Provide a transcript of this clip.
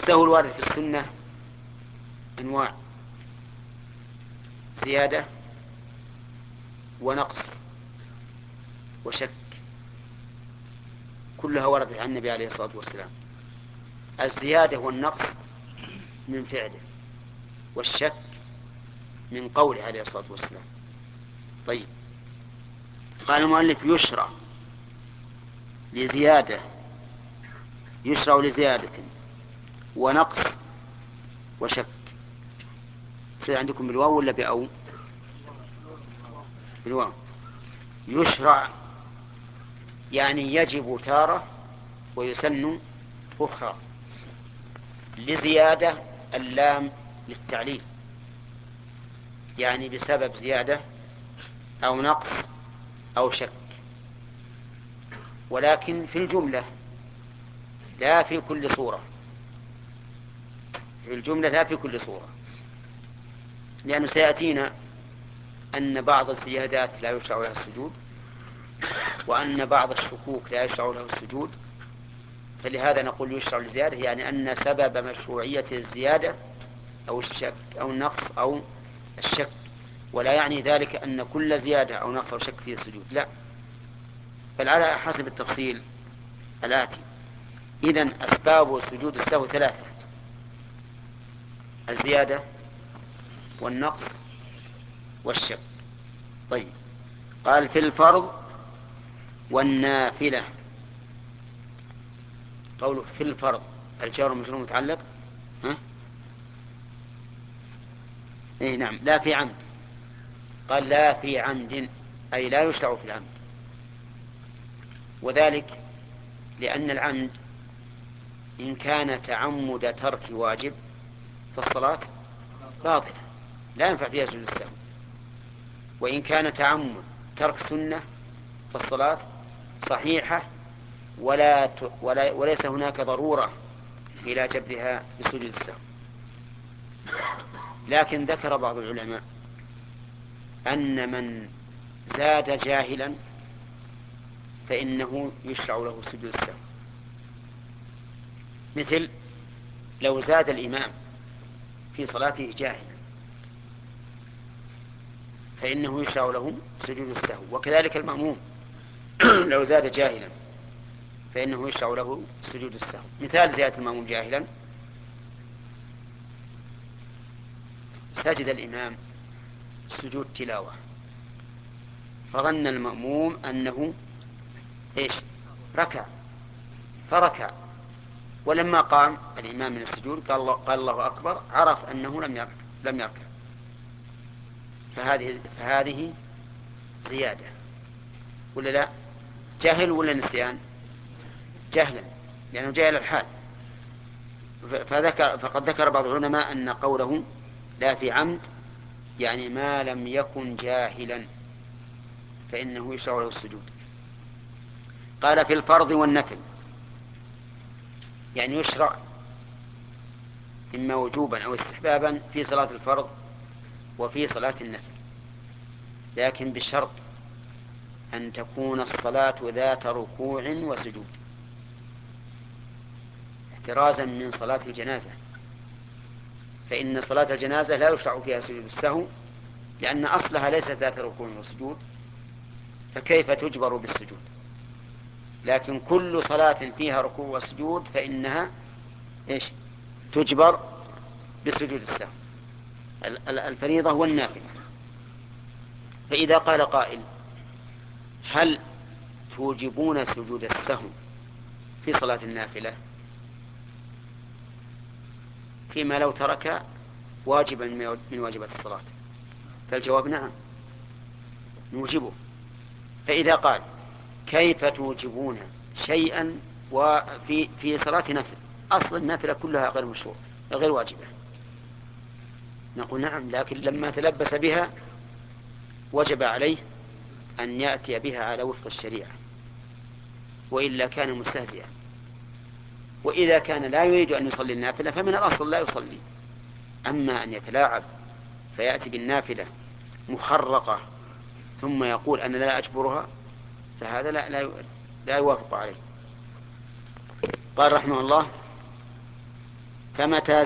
والسهو الوارد في السنة أنواع: زيادة ونقص وشك، كلها وردت عن النبي عليه الصلاة والسلام. الزيادة والنقص من فعله، والشك من قوله عليه الصلاة والسلام. طيب، قال المؤلف: يشرع لزيادة ونقص وشك. في عندكم بالواو ولا بأو؟ بالواو. يشرع يعني يجب تارة ويسن أخرى. لزيادة اللام للتعليل، يعني بسبب زيادة أو نقص أو شك، ولكن في الجملة لا في كل صورة. في الجملة لا في كل صورة، لأنه سيأتينا أن بعض الزيادات لا يشرع لها السجود، وأن بعض الشكوك لا يشرع له السجود. فلهذا نقول يشرع لزيادة، يعني أن سبب مشروعية الزيادة أو الشك أو النقص أو الشك، ولا يعني ذلك أن كل زيادة أو نقص أو شك فيه السجود، لا، بل على حسب التفصيل الآتي. إذن أسباب سجود السهو ثلاثة: الزيادة والنقص والشك. طيب، قال: في الفرض والنافلة. قوله في الفرض، الجار والمجرور متعلق إيه؟ نعم، لا في عمد. قال: لا في عمد، أي لا يشرع في العمد. وذلك لأن العمد إن كان تعمد ترك واجب فالصلاة باطلة لا ينفع فيها سجود السهو، وإن كان تعمد ترك سنة فالصلاة صحيحة وليس هناك ضرورة إلى جبرها بسجود السهو. لكن ذكر بعض العلماء أن من زاد جاهلا فإنه يشرع له سجود السهو، مثل لو زاد الإمام في صلاته جاهلا فإنه يشرع له سجود السهو، وكذلك المأموم لو زاد جاهلا فإنه يشرع له سجود السهو. مثال زيادة المأموم جاهلا: سجد الإمام سجود تلاوة فظن المأموم أنه إيش؟ ركع، فركع، ولما قام الإمام من السجود قال الله أكبر، عرف أنه لم يركع. فهذه زيادة ولا لا؟ جهل ولا نسيان؟ جهلا، لأنه جاهل الحال. فقد ذكر بعض العلماء أن قوله لا في عمد يعني ما لم يكن جاهلا فإنه يشرع له السجود. قال: في الفرض والنفل، يعني يشرع إما وجوبا أو استحبابا في صلاة الفرض وفي صلاة النفل، لكن بشرط أن تكون الصلاة ذات ركوع وسجود، احترازا من صلاة الجنازة، فإن صلاة الجنازة لا يشرع فيها سجود السهو لأن أصلها ليست ذات ركوع وسجود، فكيف تجبر بالسجود؟ لكن كل صلاة فيها ركوع وسجود فإنها إيش؟ تجبر بسجود السهو، الفريضة والنافلة. فإذا قال قائل: هل توجبون سجود السهو في صلاة النافلة فيما لو ترك واجبا من واجبات الصلاة؟ فالجواب: نعم، نوجبه. فإذا قال: كيف توجبون شيئا في صلاة نفل، أصل النافلة كلها غير مشروع غير واجبة؟ نقول: نعم، لكن لما تلبس بها وجب عليه أن يأتي بها على وفق الشريعة، وإلا كان مستهزئا. وإذا كان لا يريد أن يصلي النافلة فمن الأصل لا يصلي. أما أن يتلاعب فيأتي بالنافلة مخرقة ثم يقول أنا لا أجبرها، فهذا لا يوافق عليه. قال رحمه الله: فمتى